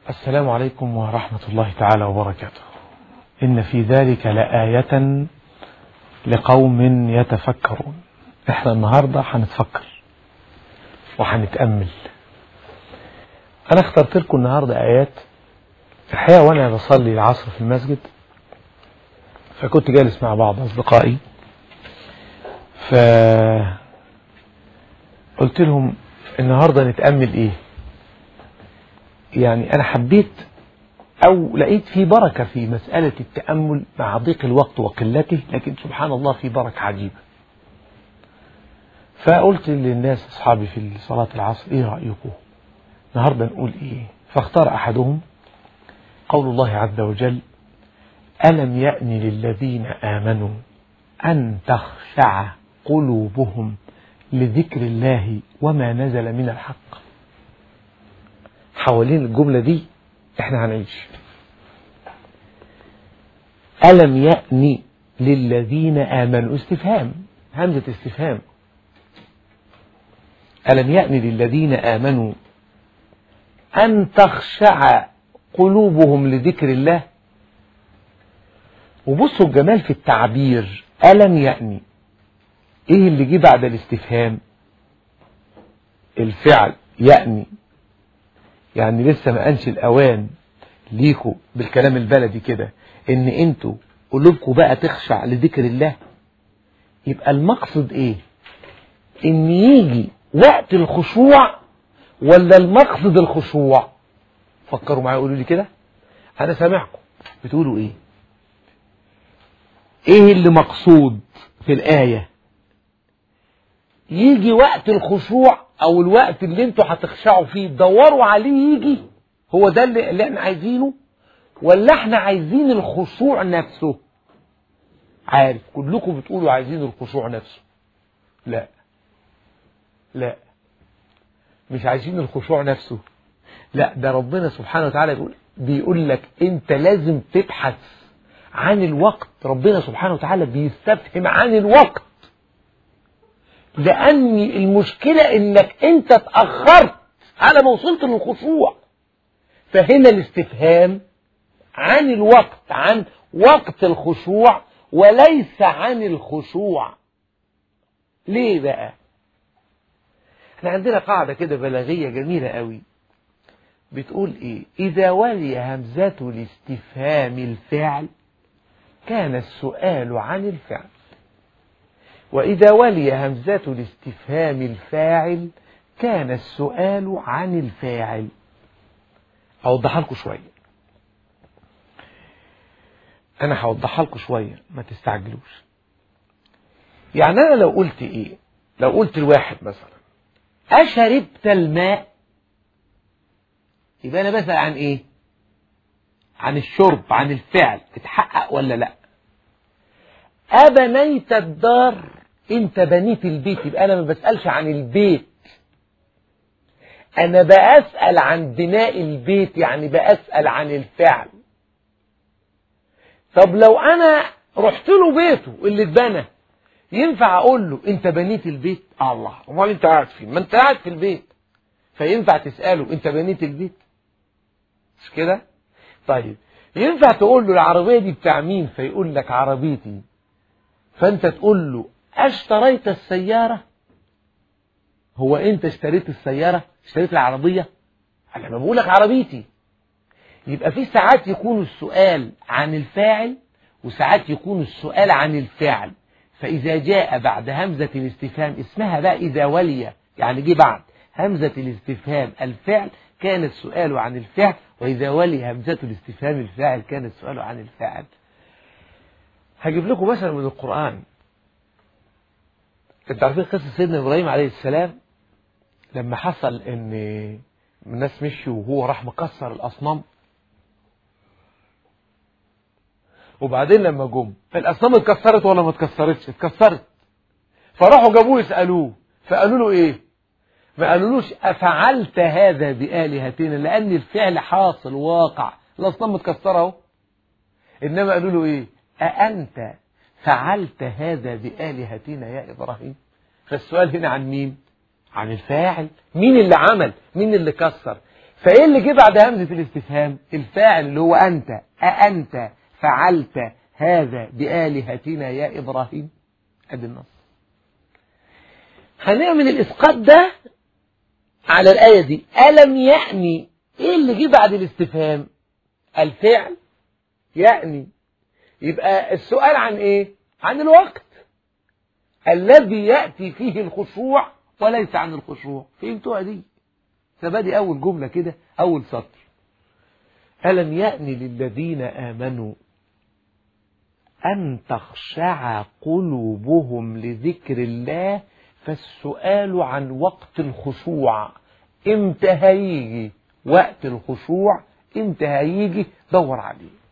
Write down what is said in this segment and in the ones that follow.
السلام عليكم ورحمة الله تعالى وبركاته. إن في ذلك لآية لقوم يتفكرون. إحنا النهاردة هنتفكر وهنتأمل. أنا اخترت لكم النهاردة آيات الحقيقة وأنا بصلي العصر في المسجد، فكنت جالس مع بعض أصدقائي فقلت لهم النهاردة نتأمل إيه. يعني أنا حبيت أو لقيت في بركة في مسألة التأمل مع ضيق الوقت وقلته، لكن سبحان الله في بركة عجيبة. فقلت للناس أصحابي في صلاة العصر إيه رأيكم النهاردة نقول إيه؟ فاختار أحدهم قول الله عز وجل: ألم يأن للذين آمنوا أن تخشع قلوبهم لذكر الله وما نزل من الحق. حوالين الجملة دي احنا هنعيش. ألم يأن للذين آمنوا، استفهام، همزة استفهام. ألم يأن للذين آمنوا أن تخشع قلوبهم لذكر الله. وبصوا الجمال في التعبير، ألم يأن، ايه اللي جه بعد الاستفهام؟ الفعل يأني، يعني لسه ما أنش الأوان ليكوا بالكلام البلدي كده ان انتوا قلوبكم بقى تخشع لذكر الله. يبقى المقصد ايه؟ ان يجي وقت الخشوع ولا المقصد الخشوع؟ فكروا معايا قولوا لي كده، انا سامعكم بتقولوا ايه؟ ايه اللي مقصود في الآية؟ يجي وقت الخشوع او الوقت اللي انتوا هتخشعوا فيه تدوروا عليه يجي، هو ده اللي احنا عايزينه، ولا احنا عايزين الخشوع نفسه؟ عارف كلكم بتقولوا عايزين الخشوع نفسه. لا مش عايزين الخشوع نفسه. لا، ده ربنا سبحانه وتعالى بيقول لك انت لازم تبحث عن الوقت. ربنا سبحانه وتعالى بيستفهم عن الوقت، لأن المشكلة انك انت اتأخرت على ما وصلت للخشوع. فهنا الاستفهام عن الوقت، عن وقت الخشوع وليس عن الخشوع. ليه بقى؟ احنا عندنا قاعدة كده بلاغية جميلة قوي بتقول ايه؟ إذا ولي همزة الاستفهام الفعل كان السؤال عن الفعل، وإذا ولي همزة الاستفهام الفاعل كان السؤال عن الفاعل. أوضحها لكم شوية، أنا هوضحها لكم شوية ما تستعجلوش. يعني أنا لو قلت إيه؟ لو قلت الواحد مثلا أشربت الماء، يبقى أنا بسأل عن إيه؟ عن الشرب، عن الفعل، اتحقق ولا لأ؟ أبنيت الدار، أنت بنيت البيت، يبقى أنا ما بسألش عن البيت، أنا بسأل عن بناء البيت، يعني بسأل عن الفعل. طب لو أنا رحت له بيته اللي اتبنى، ينفع أقول له أنت بنيت البيت؟ الله، امال أنت قاعد فين؟ ما أنت قاعد في البيت. فينفع تسأله أنت بنيت البيت؟ مش كده؟ طيب ينفع تقول له العربية دي بتاع مين؟ فيقول لك عربيتي. فأنت تقول له اشتريت السيارة؟ هو أنت اشتريت السيارة؟ اشتريت العربية؟ أنا ما بقول لك عربيتي. يبقى في ساعات يكون السؤال عن الفاعل وساعات يكون السؤال عن الفعل. فإذا جاء بعد همزة الاستفهام، اسمها بقى إذا ولي، يعني جه بعد همزة الاستفهام الفعل كان السؤال عن الفعل، وإذا ولي همزة الاستفهام الفاعل كان السؤال عن الفاعل. هجيب لكم مثلا من القرآن. انتوا عارفين قصة سيدنا إبراهيم عليه السلام لما حصل ان الناس مشوا وهو راح مكسر الأصنام، وبعدين لما جم الأصنام اتكسرت ولا ما اتكسرتش؟ اتكسرت. فراحوا جابوه يسألوه، فقالوا له ايه؟ ما قالولوش أفعلت هذا بآلهتنا، لأن الفعل حاصل واقع، الأصنام متكسرة اهو. إنما قالوا له ايه؟ أأنت فعلت هذا بآلهتنا يا إبراهيم؟ فالسؤال هنا عن مين؟ عن الفاعل. مين اللي عمل؟ مين اللي كسر؟ فايه اللي جه بعد همزة الاستفهام؟ الفاعل اللي هو أنت. أأنت فعلت هذا بآلهتنا يا إبراهيم؟ ادي النص. هنعمل الإسقاط ده على الآية دي. ألم يعني ايه اللي جه بعد الاستفهام؟ الفعل يعني. يبقى السؤال عن ايه؟ عن الوقت الذي يأتي فيه الخشوع وليس عن الخشوع. فهمتوها دي؟ فبدي أول جملة كده، أول سطر: ألم يأني للذين آمنوا أن تخشع قلوبهم لذكر الله. فالسؤال عن وقت الخشوع، امتى هيجي وقت الخشوع؟ امتى هيجي؟ دور عليه.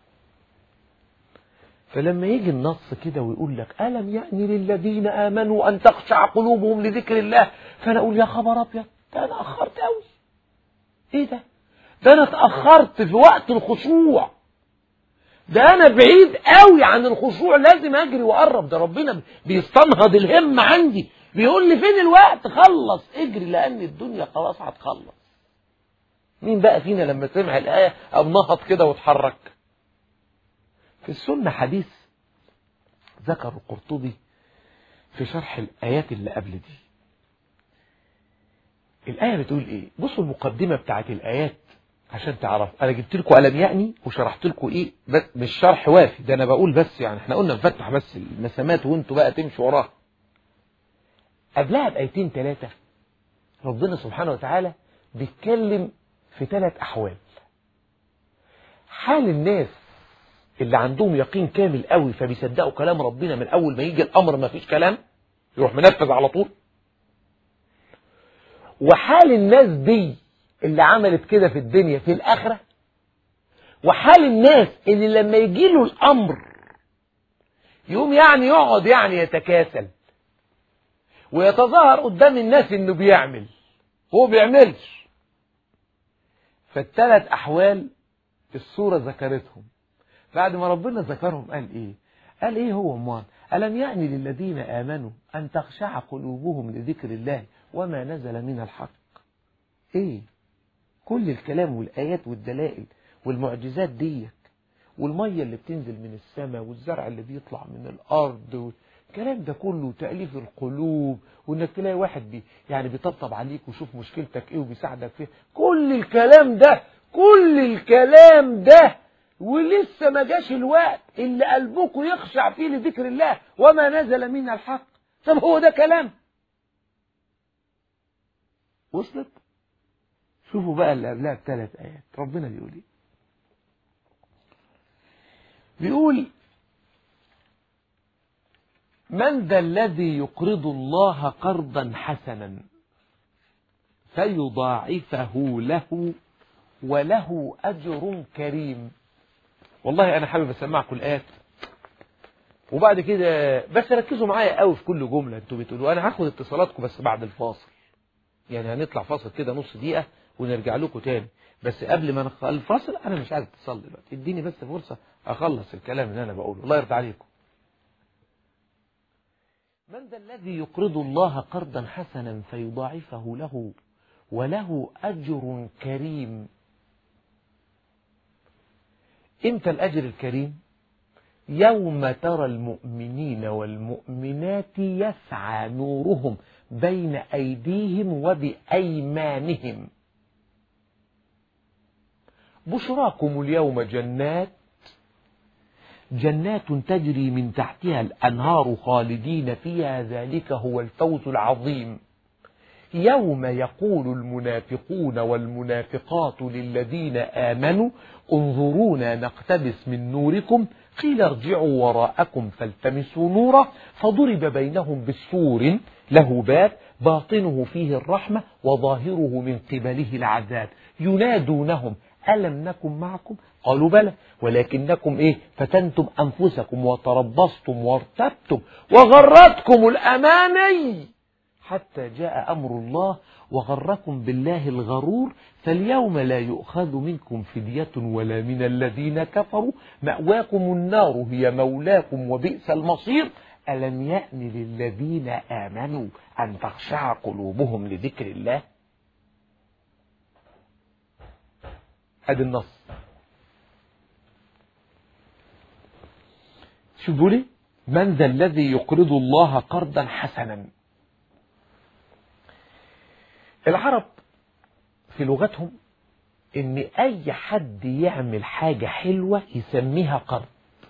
فلما يجي النص كده ويقول لك ألم يعني للذين آمنوا أن تخشع قلوبهم لذكر الله، فأنا أقول يا خبر أبيض، ده أنا أخرت أوي. إيه ده؟ ده أنا اتأخرت في وقت الخشوع، ده أنا بعيد أوي عن الخشوع، لازم أجري وأقرب. ده ربنا بيستنهض الهم عندي، بيقول لي فين الوقت؟ خلص اجري، لأن الدنيا خلاص هتخلص. مين بقى فينا لما سمع الآية أو نهض كده واتحرك؟ في السنة حديث ذكر القرطبي في شرح الآيات اللي قبل دي. الآية بتقول إيه؟ بصوا المقدمة بتاعت الآيات عشان تعرف. أنا جبت لكم ألم يأني وشرحت لكم إيه، بس مش شرح وافي، ده أنا بقول بس، يعني إحنا قلنا نفتح بس المسامات وأنتوا بقى تمشوا وراها. قبلها بآيتين 3 ربنا سبحانه وتعالى بيتكلم في 3 أحوال. حال الناس اللي عندهم يقين كامل قوي فبيصدقوا كلام ربنا من أول ما يجي الأمر، ما فيش كلام، يروح منفذ على طول. وحال الناس دي اللي عملت كده في الدنيا في الآخرة. وحال الناس اللي لما يجي له الأمر يقوم يعني يقعد يعني يتكاسل ويتظاهر قدام الناس إنه بيعمل، هو بيعملش. فالثلاث أحوال السورة ذكرتهم. بعد ما ربنا ذكرهم قال إيه؟ قال إيه هو أمان؟ ألم يعني للذين آمنوا أن تخشع قلوبهم لذكر الله وما نزل من الحق. إيه؟ كل الكلام والآيات والدلائل والمعجزات ديك، والمية اللي بتنزل من السماء، والزرع اللي بيطلع من الأرض، الكلام ده كله تأليف القلوب، وإنك تلاقي واحد يعني بيطبطب عليك ويشوف مشكلتك إيه وبيساعدك فيه. كل الكلام ده، كل الكلام ده، ولسه ما جاش الوقت اللي قلبكم يخشع فيه لذكر الله وما نزل من الحق. طب هو ده كلام؟ وصلت؟ شوفوا بقى اللي قبلها ب3 آيات ربنا بيقول ايه. بيقول من ذا الذي يقرض الله قرضا حسنا فيضاعفه له وله أجر كريم. والله أنا حابب أسمعكم الآيات وبعد كده بس ركزوا معايا قوي في كل جملة انتوا بتقولوا. أنا هاخد اتصالاتكم بس بعد الفاصل، يعني هنطلع فاصل كده نص دقيقة ونرجع لكم تاني. بس قبل ما الفاصل أنا مش عايز اتصال دلوقتي، اديني بس فرصة أخلص الكلام اللي أنا بقوله. الله يرضى عليكم. من ذا الذي يقرض الله قرضا حسنا فيضاعفه له وله أجر كريم. امتى الأجر الكريم؟ يوم ترى المؤمنين والمؤمنات يسعى نورهم بين أيديهم وبأيمانهم بشراكم اليوم جنات تجري من تحتها الأنهار خالدين فيها ذلك هو الفوز العظيم. يوم يقول المنافقون والمنافقات للذين آمنوا انظرونا نقتبس من نوركم قيل ارجعوا وراءكم فالتمسوا نورا فضرب بينهم بالسور له باب باطنه فيه الرحمة وظاهره من قبله العذاب ينادونهم ألم نكن معكم قالوا بلى ولكنكم فتنتم أنفسكم وتربصتم وارتبتم وغرتكم الأماني حتى جاء أمر الله وغركم بالله الغرور فاليوم لا يؤخذ منكم فدية ولا من الذين كفروا مأواكم النار هي مولاكم وبئس المصير. ألم يأن للذين آمنوا أن تخشع قلوبهم لذكر الله. ادي النص. شوفوا لي، من ذا الذي يقرض الله قرضا حسنا. العرب في لغتهم ان اي حد يعمل حاجة حلوة يسميها قرض.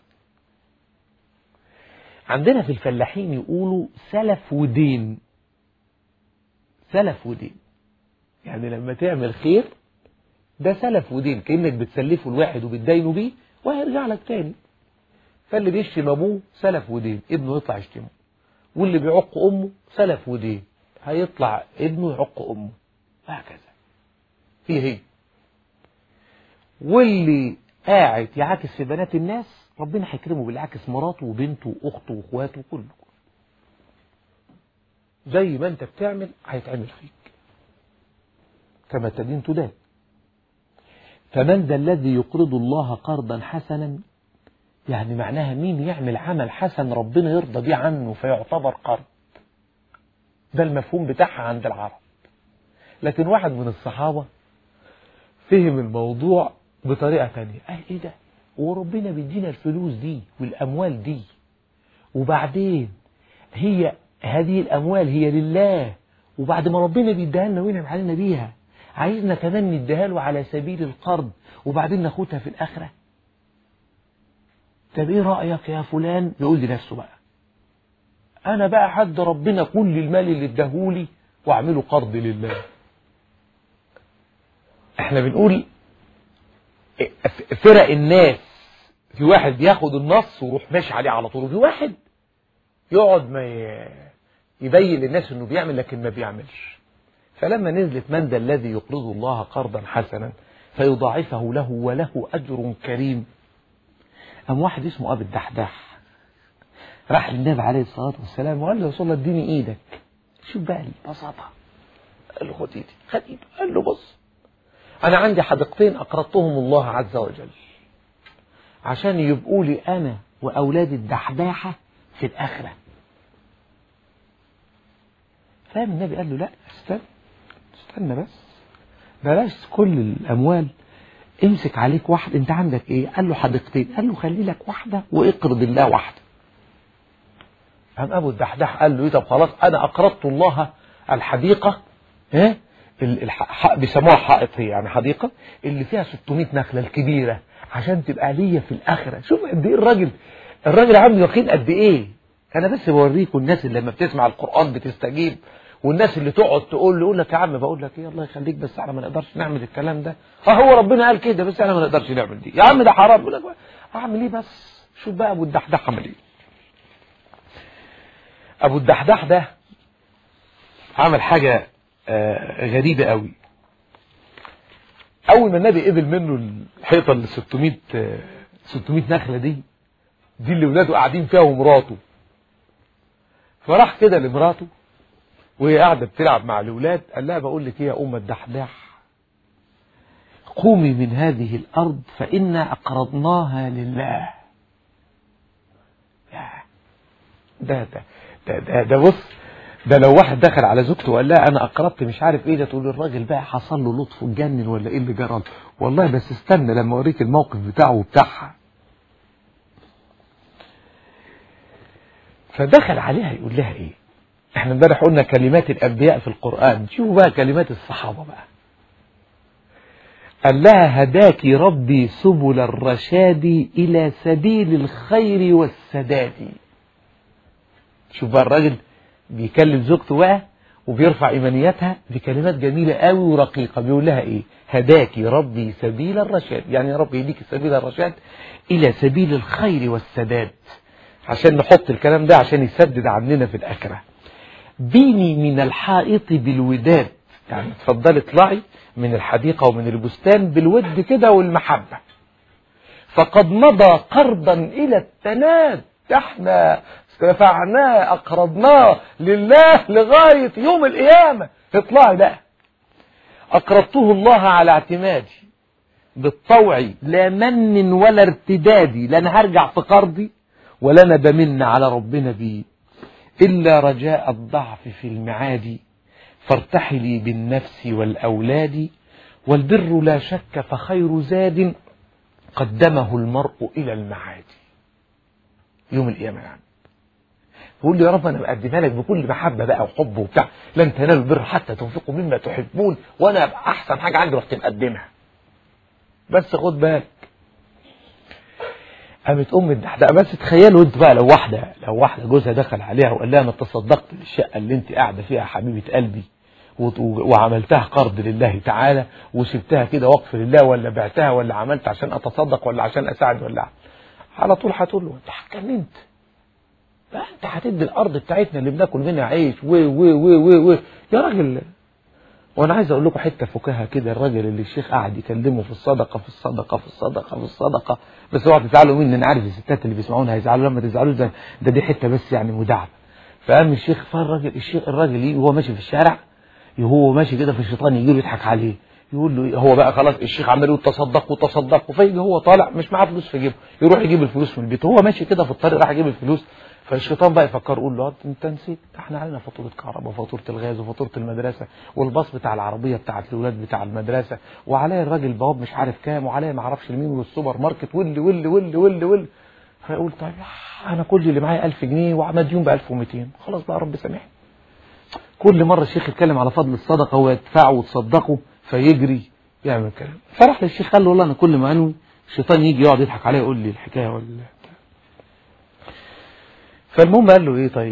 عندنا في الفلاحين يقولوا سلف ودين. سلف ودين يعني لما تعمل خير ده سلف ودين، كأنك بتسلفه الواحد وبتدينه بيه وهيرجع لك تاني. فاللي بيشتم ابوه سلف ودين، ابنه يطلع يشتمه. واللي بيعق امه سلف ودين، هيطلع ابنه يعق امه، وهكذا. هي واللي قاعد يعاكس في بنات الناس ربنا هيكرمه باللي عاكس مراته وبنته واخته واخواته كله. زي ما انت بتعمل هيتعمل فيك، كما تدين تدان. فمن ذا الذي يقرض الله قرضا حسنا، يعني معناها مين يعمل عمل حسن ربنا يرضى بيه عنه فيعتبر قرض. ده المفهوم بتاعها عند العرب. لكن واحد من الصحابة فهم الموضوع بطريقة تانية. ايه ده، وربنا بيدينا الفلوس دي والاموال دي، وبعدين هي هذه الاموال هي لله، وبعد ما ربنا بيديها لنا وينعم علينا بيها عايزنا كمان نديها له على سبيل القرض وبعدين ناخدها في الاخره. طب ايه رايك يا فلان؟ يقول لنفسه بقى انا بقى حد ربنا كل المال اللي اداهولي واعمله قرض لله. احنا بنقول فرق الناس، في واحد بياخد النص ويروح ماشي عليه على طول، وفي واحد يقعد ما يبين للناس انه بيعمل لكن ما بيعملش. فلما نزلت من ذا الذي يقرض الله قرضا حسنا فيضاعفه له وله اجر كريم، قام واحد اسمه ابي الدحداح راح للنبي عليه الصلاه والسلام وقال له يا رسول الله اديني ايدك. شوف بقى البساطه، قال له خد ايدي. خد ايده قال له بص، انا عندي حديقتين اقرضتهم الله عز وجل عشان يبقوا لي انا واولاد الدحداحه في الاخره. فاهم النبي قال له لا استنى بس، بلاش كل الاموال، امسك عليك واحد. انت عندك ايه؟ قال له حديقتين. قال له خلي لك واحده واقرض الله واحده. قام ابو الدحداح قال له ايه؟ طب خلاص انا اقرضت الله الحديقه، بيسموها حائط، هي يعني حديقه اللي فيها 600 نخله الكبيره عشان تبقى ليا في الاخره. شوف قد ايه الراجل عنده يقين قد ايه. انا بس بوريكم الناس اللي لما بتسمع القران بتستجيب، والناس اللي تقعد يقول لك يا عم بقول لك ايه الله يخليك بس احنا ما نقدرش نعمل الكلام ده. هو ربنا قال كده بس احنا ما نقدرش نعمل دي. يا عم ده حرام. يقول لك اعمل ايه بس؟ شوف بقى ابو الدحداح عمل ايه. ابو الدحداح ده عمل حاجه غريبه قوي. اول ما النبي قبل منه الحيطه اللي 600 نخله دي اللي ولاده قاعدين فيها ومراته، فراح كده لمراته وهي قاعده بتلعب مع الاولاد قال لها بقول لك ايه يا ام الدحداح، قومي من هذه الارض فانا اقرضناها لله. ده بص، ده لو واحد دخل على زوجته وقال لها انا اقرضت مش عارف ايه، ده تقول الراجل بقى حصل له لطف اتجنن ولا ايه اللي جرى. والله بس استنى لما اوريك الموقف بتاعه وبتاعها. فدخل عليها يقول لها ايه؟ احنا امبارح قلنا كلمات الانبياء في القرآن، شوفوا بقى كلمات الصحابة بقى. قال لها هداك ربي سبل الرشاد الى سبيل الخير والسداد. شوف بقى الراجل بيكلم زوجته بقى وبيرفع ايمانياتها بكلمات جميلة قوي ورقيقة. بيقول لها ايه؟ هداك ربي سبيل الرشاد، يعني يا رب يهديك سبيل الرشاد الى سبيل الخير والسداد، عشان نحط الكلام ده عشان يسدد عننا في الآخرة. بيني من الحائط بالوداد، يعني اتفضلي اطلعي من الحديقة ومن البستان بالود كده والمحبة. فقد مضى قرضا إلى التناد، احنا دفعناه أقرضناه لله لغاية يوم القيامة. اطلعي بقى، أقرضته الله على اعتمادي بالطوع لا من ولا ارتدادي، لا انا هرجع في قرضي ولا انا بمن على ربنا بيه، إلا رجاء الضعف في المعاد، فارتحلي بالنفس والأولاد والبر لا شك فخير زاد قدمه المرء إلى المعاد يوم القيامة. يعني بقول لي يا رب أنا بقدمها لك بكل محبة بقى وحب وبتاع، لن تنالوا البر حتى تنفقوا مما تحبون، وأنا أحسن حاجة عندي رحت مقدمها. بس خد بالك، قامت الدحداح. بس تخيلوا انت بقى لو واحدة جوزها دخل عليها وقال لها ما تصدقت بالشقة اللي انت قاعدة فيها حبيبة قلبي وعملتها قرض لله تعالى وسبتها كده وقف لله، ولا بعتها، ولا عملت عشان اتصدق، ولا عشان اساعد، ولا على طول هتقول له انت حكمت بقى، انت هتدي الارض بتاعتنا اللي بناكل منها عيش و يا راجل. وانا عايز اقول لكم حته فكاهه كده، الراجل اللي الشيخ قاعد يكلمه في الصدقه في الصدقه في الصدقه في الصدقه، بس اوعوا تزعلوا مني، انا عارف الستات اللي بيسمعونا هيزعلوا، لما تزعلوش ده دي حته بس يعني مداعبه. فقام الشيخ الراجل يجي وهو ماشي في الشارع، هو ماشي كده في الشيطان يجي له يضحك عليه، يقول له هو بقى خلاص الشيخ عمال يقول تصدقوا، فيجي هو طالع مش معاه فلوس في جيبه، يروح يجيب الفلوس من البيت، هو ماشي كده في الطريق راح يجيب الفلوس، فالشيطان بقى يفكر يقول له انت نسيت احنا علينا فاتوره كهرباء وفاتوره الغاز وفاتوره المدرسه والباص بتاع العربيه بتاعت الاولاد بتاع المدرسه، وعليا الراجل بواب مش عارف كام، وعليا ما اعرفش لمين والسوبر ماركت ولي. فيقول طيب انا كل اللي معايا 1000 جنيه ومديون ب 1200، خلاص بقى رب سامحني. كل مره الشيخ يتكلم على فضل الصدقه ويدفعه وتصدقوا فيجري يعمل كلام. فراح للشيخ قال له والله انا كل ما انوي الشيطان يجي يقعد يضحك عليا يقول لي الحكايه ولا. فالمهم قال له ايه طيب،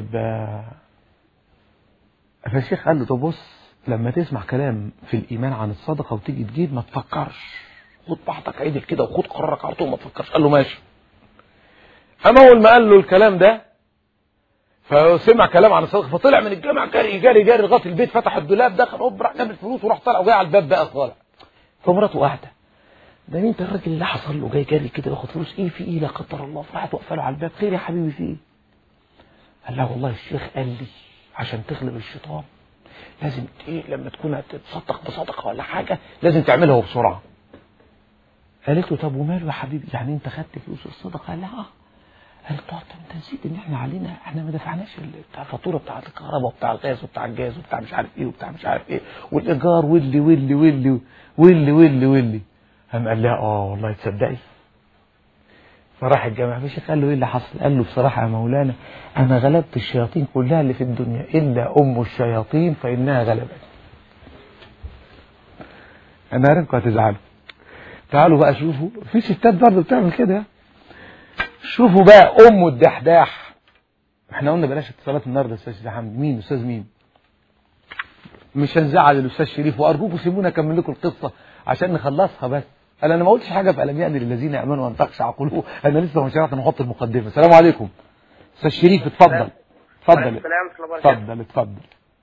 فالشيخ قال له طب بص، لما تسمع كلام في الايمان عن الصدقه وتيجي تجيب ما تفكرش، خد بعضك عدل كده وخد قرارك على طول ما تفكرش. قال له ماشي. اما اول ما قال له الكلام ده فسمع كلام عن الصدقه، فطلع من الجامع جري لغايه البيت، فتح الدولاب دخل هوب راح جاب الفلوس وراح طالع وجاي على الباب بقى طالع. فمراته قاعده، ده مين الراجل اللي حصل له جاي جري كده ياخد فلوس؟ ايه في ايه لا قدر الله؟ فراحت واقفه له على الباب، خير يا حبيبي في ايه؟ قال لها والله الشيخ قال لي عشان تغلب الشيطان لازم ايه لما تكون هتتصدق بصدقه ولا حاجه لازم تعملها بسرعه. قالت له طب وماله يا حبيبي، يعني انت خدت فلوس الصدقه؟ قال لها اه. قالت له انت نسيت ان احنا ما دفعناش بتاع الفاتوره بتاع الكهرباء وبتاع الغاز وبتاع الجاز وبتاع مش عارف ايه وبتاع مش عارف ايه والايجار واللي. قام قال لها اه والله تصدقي. فراح الجامع الشيخ قال له ايه اللي حصل؟ قال له بصراحه يا مولانا انا غلبت الشياطين كلها اللي في الدنيا الا ام الشياطين فانها غلبت. انا عارفكم هتزعلوا. تعالوا بقى شوفوا، في ستات برضه بتعمل كده. شوفوا بقى ام الدحداح. احنا قلنا بلاش اتصالات النهارده يا استاذ حمد. مين استاذ مين؟ مش هنزعل الاستاذ شريف، وارجوكم سيبونا اكمل لكم القصه عشان نخلصها. بس انا ما قلتش حاجه في الم يأن للذين امنوا وان تخشع قلوبهم، انا لسه مش عارف نحط المقدمه. السلام عليكم استاذ شريف، اتفضل. اتفضل.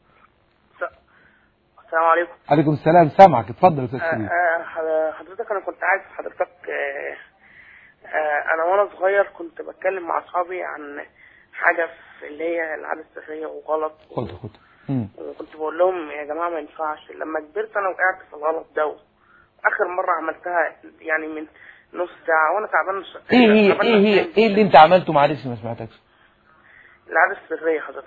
السلام عليكم. عليكم السلام، سامعك، اتفضل يا استاذ شريف. حضرتك انا كنت عايز حضرتك انا وانا صغير كنت بتكلم مع اصحابي عن حاجه في اللي هي العاده السريه وغلط. خد وكنت بقول لهم يا جماعه ما ينفعش. لما كبرت انا وقعت في الغلط ده، اخر مره عملتها يعني من نص ساعه وانا تعبان. ايه اللي انت عملته؟ معلش ما سمعتكش. العاده السريه حضرتك.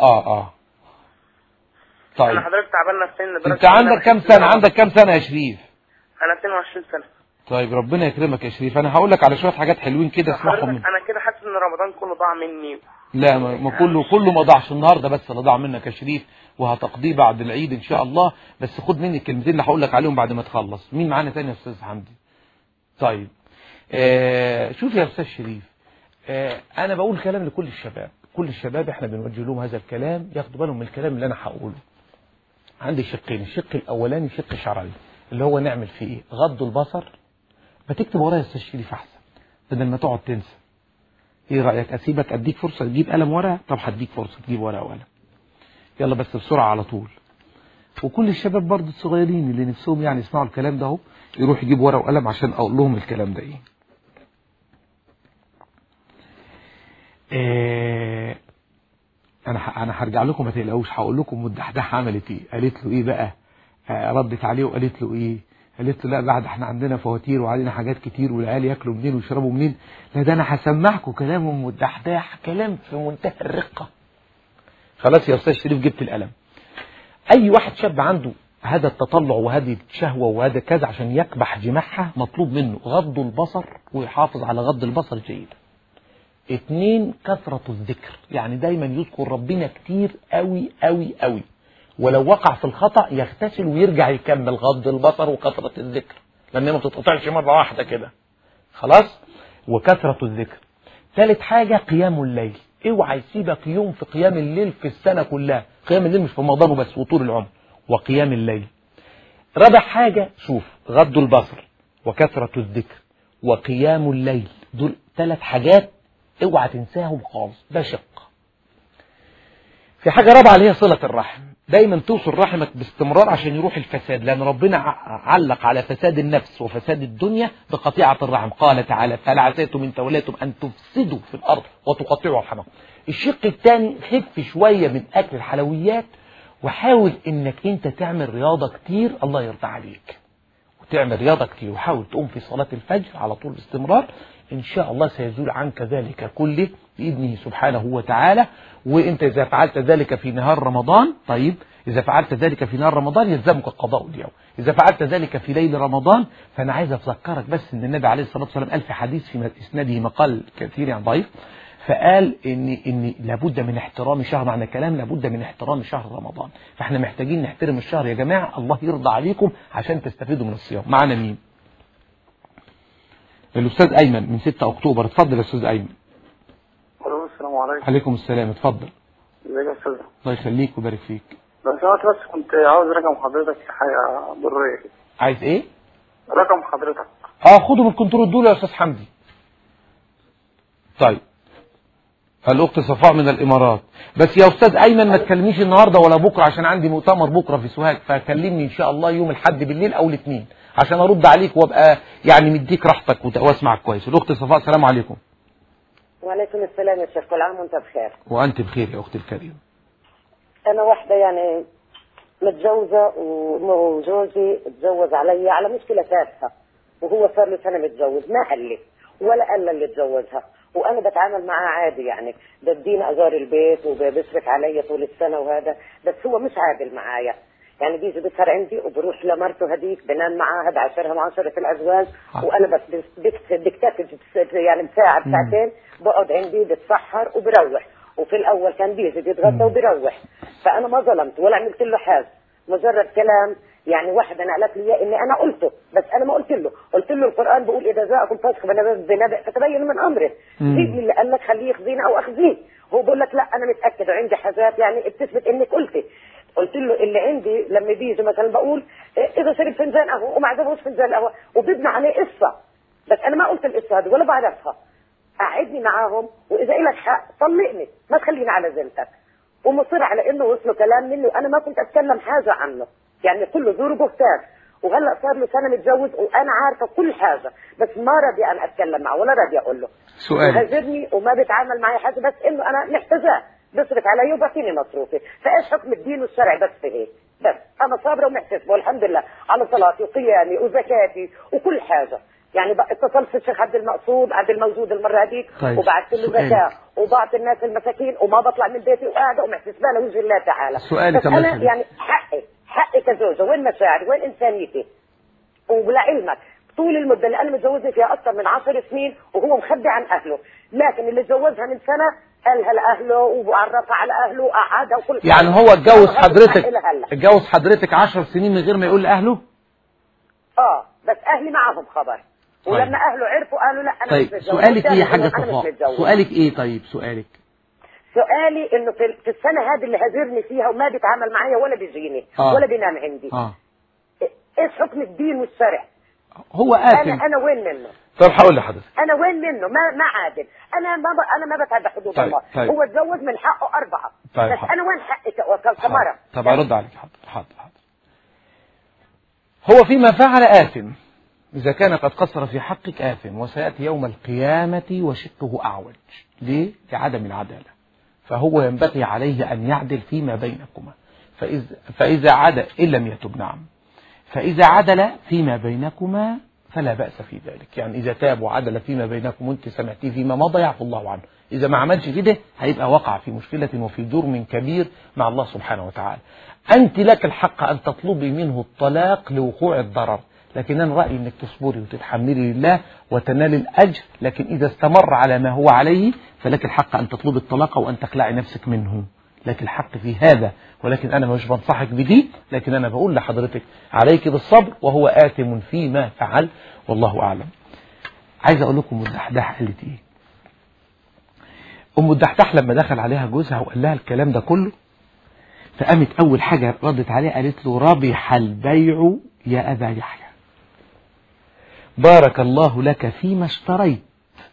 طيب انا حضرتك تعبان نفسيا. انت عندك كام سنه يا شريف؟ انا 22 سنه. طيب ربنا يكرمك يا شريف. انا هقول لك على شويه حاجات حلوين كده اسمعهم. انا كده حاسس ان رمضان كله ضاع مني. لا ما كله ما ضاعش النهارده، بس اللي ضاع منك يا شريف وهتقضيه بعد العيد ان شاء الله. بس خد مني الكلمتين اللي هقول لك عليهم بعد ما تخلص. مين معانا تاني يا استاذ حمدي؟ طيب شوف يا استاذ شريف، انا بقول كلام لكل الشباب، كل الشباب احنا بنوجه لهم هذا الكلام، ياخدوا بالهم من الكلام اللي انا هقوله. عندي شقين، الشق الاولاني شق شرعي اللي هو نعمل فيه ايه؟ غض البصر. ما تكتب ورايا يا استاذ شريف احسن بدل ما تقعد تنسى. ايه رايك اسيبك اديك فرصه تجيب قلم ورقه؟ طب هديك فرصه تجيب ورقه وقلم، يلا بس بسرعه على طول. وكل الشباب برضه الصغيرين اللي نفسهم يعني يسمعوا الكلام ده اهو يروح يجيب ورقه وقلم عشان اقول لهم الكلام ده ايه. انا هرجع لكم ما تقلقوش، هقول لكم الدحداح عملت ايه. قالت له ايه بقى؟ ردت عليه وقالت له ايه؟ قالت له لا بعد احنا عندنا فواتير وعلينا حاجات كتير والعيال ياكلوا منين ويشربوا منين. لا ده انا هسمعكم كلام ام الدحداح، كلام في منتهى الرقه. خلاص يا استاذ شريف جبت القلم. اي واحد شاب عنده هذا التطلع وهذه الشهوة وهذا كذا عشان يكبح جماحها مطلوب منه غض البصر ويحافظ على غض البصر جيدا. 2 كثرة الذكر، يعني دايما يذكر ربنا كتير قوي قوي قوي، ولو وقع في الخطأ يغتسل ويرجع يكمل غض البصر وكثرة الذكر، لأن ما تتقطعش مرة واحدة كده خلاص. وكثرة الذكر. 3 حاجة قيام الليل، اوعى يسيبك يوم في قيام الليل في السنة كلها، قيام الليل مش في رمضان وبس وطول العمر، وقيام الليل. 4 حاجة شوف، غض البصر وكثرة الذكر وقيام الليل، دول 3 حاجات اوعى تنساهم خالص، ده شق. في حاجة رابعة اللي هي صلة الرحم، دايما توصل رحمك باستمرار عشان يروح الفساد، لأن ربنا علق على فساد النفس وفساد الدنيا بقطيعة الرحم. قال تعالى: فهل عسيتم إن توليتم أن تفسدوا في الأرض وتقطعوا أرحامكم. الشق الثاني، خف شوية من أكل الحلويات، وحاول إنك أنت تعمل رياضة كتير، الله يرضى عليك، وتعمل رياضة كتير، وحاول تقوم في صلاة الفجر على طول باستمرار، إن شاء الله سيزول عنك ذلك كله بإذنه سبحانه وتعالى. وإنت إذا فعلت ذلك في نهار رمضان، طيب إذا فعلت ذلك في نهار رمضان يلزمك قضاء اليوم، إذا فعلت ذلك في ليل رمضان. فأنا عايز أفكرك بس إن النبي عليه الصلاة والسلام قال في حديث في إسناده مقال كثير يعني ضعيف، فقال إن لابد من احترام شهر، معنى كلام لابد من احترام شهر رمضان. فإحنا محتاجين نحترم الشهر يا جماعة، الله يرضى عليكم عشان تستفيدوا من الصيام. معنا مين؟ الأستاذ أيمن من 6 أكتوبر. اتفضل يا أستاذ أيمن. السلام عليكم. عليكم السلام، اتفضل. ازيك يا أستاذ؟ الله يخليك ويبارك فيك. لو سمحت بس كنت عاوز رقم حضرتك في حاجة ضرورية. عايز إيه؟ رقم حضرتك. خده من الكنترول دول يا أستاذ حمدي. طيب. الأخت صفاء من الإمارات. بس يا أستاذ أيمن ما تكلمنيش النهاردة ولا بكرة، عشان عندي مؤتمر بكرة في سوهاج، فكلمني إن شاء الله يوم الأحد بالليل أو الاثنين عشان أرد عليك وأبقى يعني مديك راحتك وأسمعك كويس. الأخت صفاء، السلام عليكم. وعليكم السلام يا شيخ، كل عام وأنت بخير. وأنت بخير يا أختي الكريمة. أنا واحدة يعني متجوزة، وجوزي اتجوز علي على مشكلة تافهة، وهو صار له سنة متجوز، ما قال لي ولا قال اللي اتجوزها، وانا بتعامل معاه عادي، يعني بدينا اجار البيت وبيصرف عليا طول السنه وهذا، بس هو مش عادل معايا، يعني بيجي بيسهر عندي وبروح لمرته هديك بنام معاها بعشرها معاشره الازواج، وانا بس بكتفي يعني بساعه بساعتين بقعد عندي بتسحر وبروح، وفي الاول كان بيجي بيتغدى وبيروح، فانا ما ظلمت ولا عملت له حاجه، مجرد كلام يعني واحدة نقلت لي إياه إني أنا قلته، بس أنا ما قلت له القرآن بيقول إذا جاءكم فاسق بنبأ فتبين من أمره، سيب اللي قال لك خليه يخزينا أو أخزيه، هو بقول لك لا أنا متأكد وعندي حاجات يعني بتثبت إنك قلت له اللي عندي لما بيجي مثلا بقول إذا شرب فنجان قهوة وما عجبوش فنجان قهوة وبيبنى عليه قصة، بس أنا ما قلت القصة هذه ولا بعرفها، قعدني معاهم وإذا إلك حق طلقني ما تخليني على زلتك، ومصر على إنه وصله كلام مني وأنا ما كنت أتكلم حاجة عنه، يعني كله زور وبهتان، وهلا صار له سنه متجوز وانا عارفه كل حاجه، بس ما راضي انا اتكلم معه ولا راضي اقول له. سؤال. هاجرني وما بيتعامل معي حاجه، بس انه انا محتاجاه بيصرف علي وبعطيني مصروفي، فايش حكم الدين والشرع بس في هيك؟ بس انا صابره ومحتسبه والحمد لله على صلاتي وقيامي وزكاتي وكل حاجه، يعني اتصلت في الشيخ عبد الموجود المره هذيك، طيب. وبعثت له زكاه وبعطي الناس المساكين وما بطلع من بيتي وقاعده ومحتسبه لوجه الله تعالى. بس انا يعني حقي كزوجة، وين مشاعري وين إنسانيتي؟ ولعلمك طول المدة اللي أنا متجوزة فيها أكثر من 10 سنين وهو مخبي عن أهله، لكن اللي تجوزها من سنة قالها لأهله وعرفها على أهله وقعدها وكل حاجة. يعني هو اتجوز حضرتك 10 سنين من غير ما يقول لأهله؟ بس أهلي معهم خبر، ولما أهله عرفوا قالوا لا أنا طيب. مش متجوز. سؤالك إيه يا حاجة صفاء؟ سؤالك إيه؟ طيب سؤالي انه في السنه هذه اللي هاجرني فيها وما بيتعامل معايا ولا بيجيني ولا بينام عندي، ايش حكم الدين والشرع؟ هو آثم. انا وين منه؟ طب هقول لحضرتك، انا وين منه؟ ما عادل، انا ما بتعدى حدود طيب. الله. طيب. هو اتجوز من حقه 4. طيب. بس انا وين حقي كمرة؟ طب ارد عليك. حاضر. هو فيما فعل آثم، إذا كان قد قصر في حقك آثم، وسيأتي يوم القيامة وشقه أعوج. ليه؟ لعدم العدالة، فهو ينبغي عليه أن يعدل فيما بينكما، فإذا عدل إن لم يتب، نعم، فإذا عدل فيما بينكما فلا بأس في ذلك. يعني إذا تاب وعدل فيما بينكم وانت سمعتيه فيما مضى يعفو الله عنه. إذا ما عملش كده هيبقى وقع في مشكلة وفي جرم كبير مع الله سبحانه وتعالى. أنت لك الحق أن تطلبي منه الطلاق لوقوع الضرر، لكن أنا رأيي أنك تصبري وتتحملي لله وتنال الأجر. لكن إذا استمر على ما هو عليه فلك الحق أن تطلبي الطلاق وأن تخلعي نفسك منه، لك الحق في هذا. ولكن أنا مش بنصحك بدي، لكن أنا بقول لحضرتك عليك بالصبر، وهو آثم فيما فعل والله أعلم. عايز أقول لكم الدحداح قالت إيه. أم الدحداح لما دخل عليها جوزها وقال لها الكلام ده كله، فقامت أول حاجة ردت عليه قالت له ربح البيع يا أبا يحيى، بارك الله لك فيما اشتريت.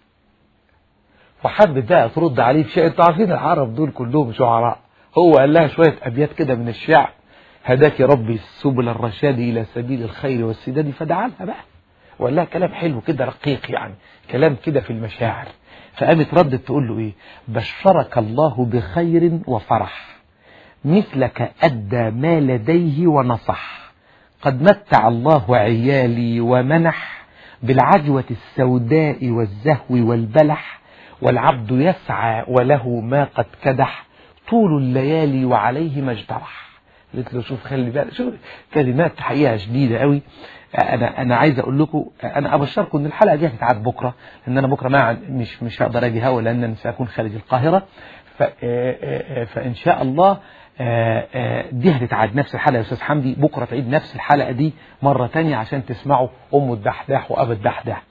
وحبت بقى ترد عليه بشيء. انتوا عارفين العرب دول كلهم شعراء. هو قال لها شوية أبيات كده من الشعر، هداك ربي سبل الرشاد إلى سبيل الخير والسداد، فدعا لها بقى وقال لها كلام حلو كده رقيق، يعني كلام كده في المشاعر. فقامت ردت تقول له إيه، بشرك الله بخير وفرح، مثلك أدى ما لديه ونصح، قد متع الله عيالي ومنح، بالعجوة السوداء والزهو والبلح، والعبد يسعى وله ما قد كدح، طول الليالي وعليه ما اجترح. قلت له شوف خلي بالك، شوف كلمات حقيقة شديدة قوي. انا عايز اقول لكم، انا ابشركم ان الحلقة دي هتتعاد بكرة، لان انا بكرة مش هقدر اجي هوا، لان انا ساكون خارج القاهرة. فان شاء الله دي هتتعاد نفس الحلقة يا استاذ حمدي، بكرة تعيد نفس الحلقة دي مرة تانية عشان تسمعوا ام الدحداح وابا الدحداح.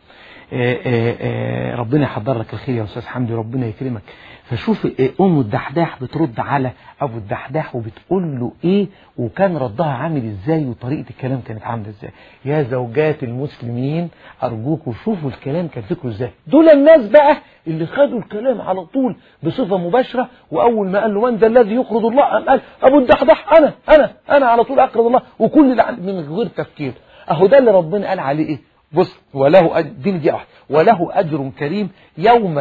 ربنا يحضر لك الخير يا استاذ حمدي، ربنا يكرمك. فشوف ام الدحداح بترد على ابو الدحداح وبتقول له ايه، وكان ردها عامل ازاي، وطريقه الكلام كانت عامله ازاي. يا زوجات المسلمين ارجوكم شوفوا الكلام كان فكره ازاي. دول الناس بقى اللي خدوا الكلام على طول بصفه مباشره، واول ما قال له من ذا الذي يقرض الله قال ابو الدحداح انا على طول اقرض الله، وكل اللي من غير تفكير. اهو ده اللي ربنا قال عليه ايه، بص وله دي واحد، وله أجر كريم يوم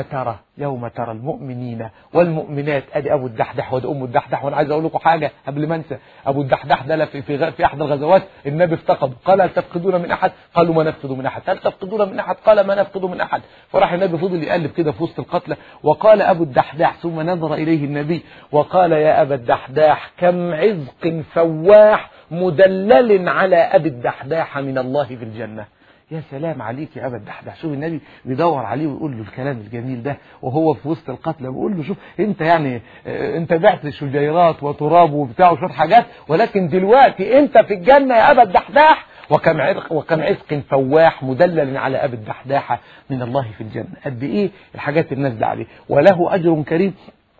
ترى المؤمنين والمؤمنات. ادي ابو الدحداح وادي ام الدحداح. وانا عايز اقول لكم حاجه قبل ما انسى، ابو الدحداح ده في احد الغزوات النبي افتقده، قال هل تفقدون من احد؟ قالوا ما نفقد من احد. هل تفقدون من احد؟ قال ما نفقد من احد. فراح النبي فضل يقلب كده في وسط القتلى، وقال ابو الدحداح ثم نظر اليه النبي وقال يا ابا الدحداح كم عزق فواح مدلل على ابي الدحداح من الله في الجنه. يا سلام عليك يا أبا الدحداح. شوف النبي بيدور عليه ويقول له الكلام الجميل ده وهو في وسط القتلى، بيقول له شوف انت يعني انت بعت شجيرات وتراب وبتاع وشويه حاجات، ولكن دلوقتي انت في الجنة يا أبا الدحداح، وكم عزق فواح مدلل على أبي الدحداح من الله في الجنة. قد ايه الحاجات اللي نازله عليه. وله أجر كريم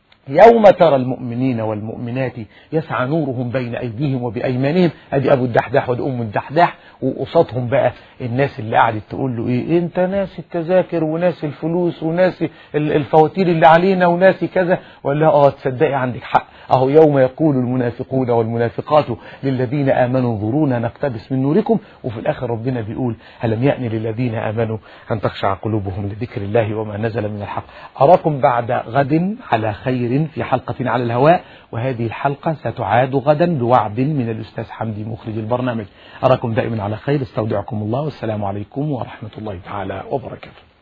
يوم ترى المؤمنين والمؤمنات يسعى نورهم بين أيديهم وبأيمانهم. ادي ابو الدحداح وادي ام الدحداح، وقصادهم بقى الناس اللي قعدت تقول له ايه انت ناسي التذاكر وناسي الفلوس وناسي الفواتير اللي علينا وناسي كذا. ولا تصدقي عندك حق، اهو يوم يقول المنافقون والمنافقات للذين آمنوا انظرونا نقتبس من نوركم. وفي الاخر ربنا بيقول ألم يأن للذين آمنوا أن تخشع قلوبهم لذكر الله وما نزل من الحق. أراكم بعد غد على خير في حلقة على الهواء، وهذه الحلقة ستعاد غدا بوعد من الأستاذ حمدي مخرج البرنامج. أراكم دائما على خير، استودعكم الله والسلام عليكم ورحمة الله تعالى وبركاته.